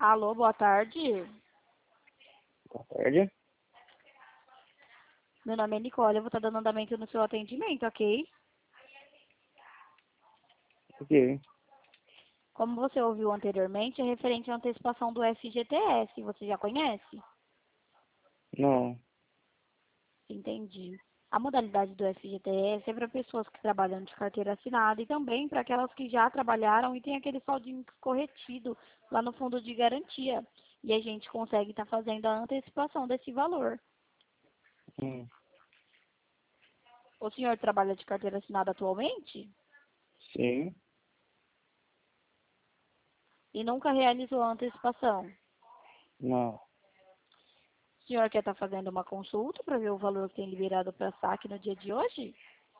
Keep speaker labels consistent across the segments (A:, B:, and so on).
A: Alô, boa tarde.
B: Boa tarde.
A: Meu nome é Nicole, eu vou estar dando andamento no seu atendimento, ok?
B: Ok.
A: Como você ouviu anteriormente, é referente à antecipação do FGTS. Você já conhece?
B: Não.
A: Entendi. A modalidade do FGTS é para pessoas que trabalham de carteira assinada e também para aquelas que já trabalharam e tem aquele saldinho corretido lá no fundo de garantia. E a gente consegue estar fazendo a antecipação desse valor.
B: Hum.
A: O senhor trabalha de carteira assinada atualmente?
B: Sim.
A: E nunca realizou a antecipação?
B: Não.
A: O senhor quer estar fazendo uma consulta para ver o valor que tem liberado para saque no dia de hoje?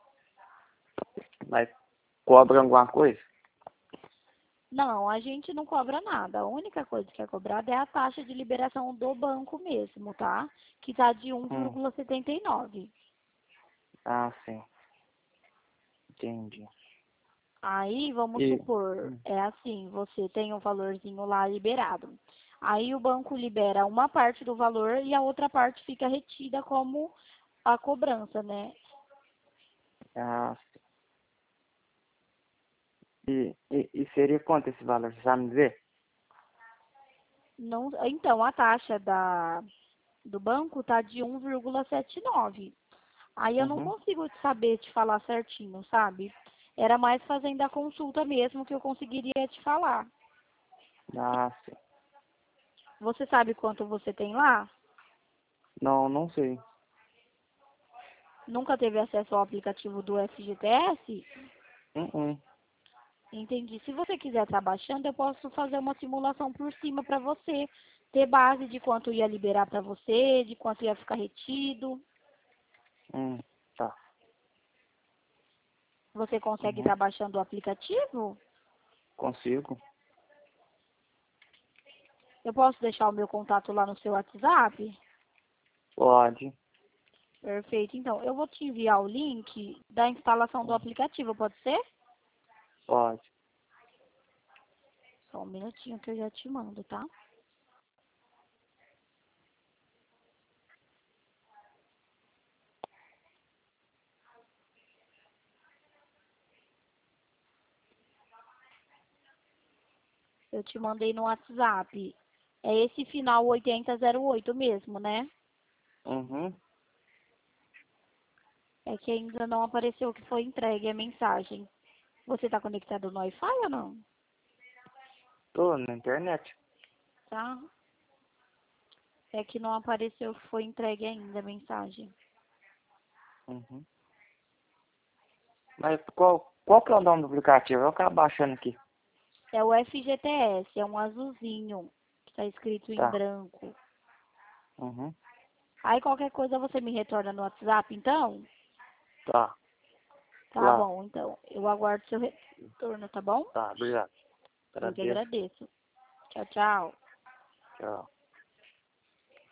B: Mas cobra alguma coisa?
A: Não, a gente não cobra nada. A única coisa que é cobrada é a taxa de liberação do banco mesmo, tá? Que está de
B: Hum.
A: 1,79.
B: Ah, sim. Entendi.
A: Aí, vamos
B: E...
A: supor, é assim, você tem um valorzinho lá liberado. Aí o banco libera uma parte do valor e a outra parte fica retida como a cobrança, né?
B: Ah, sim. E seria quanto esse valor? Você sabe me dizer?
A: Não, então, a taxa do banco tá de 1,79. Aí eu não
B: Uhum.
A: consigo saber te falar certinho, sabe? Era mais fazendo a consulta mesmo que eu conseguiria te falar.
B: Ah, sim.
A: Você sabe quanto você tem lá?
B: Não, não sei.
A: Nunca teve acesso ao aplicativo do FGTS?
B: Uhum.
A: Entendi. Se você quiser estar baixando, eu posso fazer uma simulação por cima para você ter base de quanto ia liberar para você, de quanto ia ficar retido.
B: Tá.
A: Você consegue
B: Uhum.
A: estar baixando o aplicativo?
B: Consigo?
A: Eu posso deixar o meu contato lá no seu WhatsApp?
B: Pode.
A: Perfeito. Então, eu vou te enviar o link da instalação do
B: Hum.
A: aplicativo, pode ser?
B: Pode.
A: Só um minutinho que eu já te mando, tá? Eu te mandei no WhatsApp. É esse final 8008 mesmo, né?
B: Uhum.
A: É que ainda não apareceu que foi entregue a mensagem. Você tá conectado no Wi-Fi ou não?
B: Tô na internet.
A: Tá? É que não apareceu que foi entregue ainda a mensagem.
B: Uhum. Mas qual que é o nome do aplicativo? Eu acabo baixando aqui.
A: É o FGTS, é um azulzinho, que tá escrito em
B: Tá.
A: branco.
B: Uhum.
A: Aí qualquer coisa você me retorna no WhatsApp, então?
B: Tá.
A: Tá
B: Lá.
A: bom, então. Eu aguardo seu retorno, tá bom?
B: Tá, obrigado.
A: Eu que
B: Agradeço.
A: agradeço. Tchau, tchau.
B: Tchau.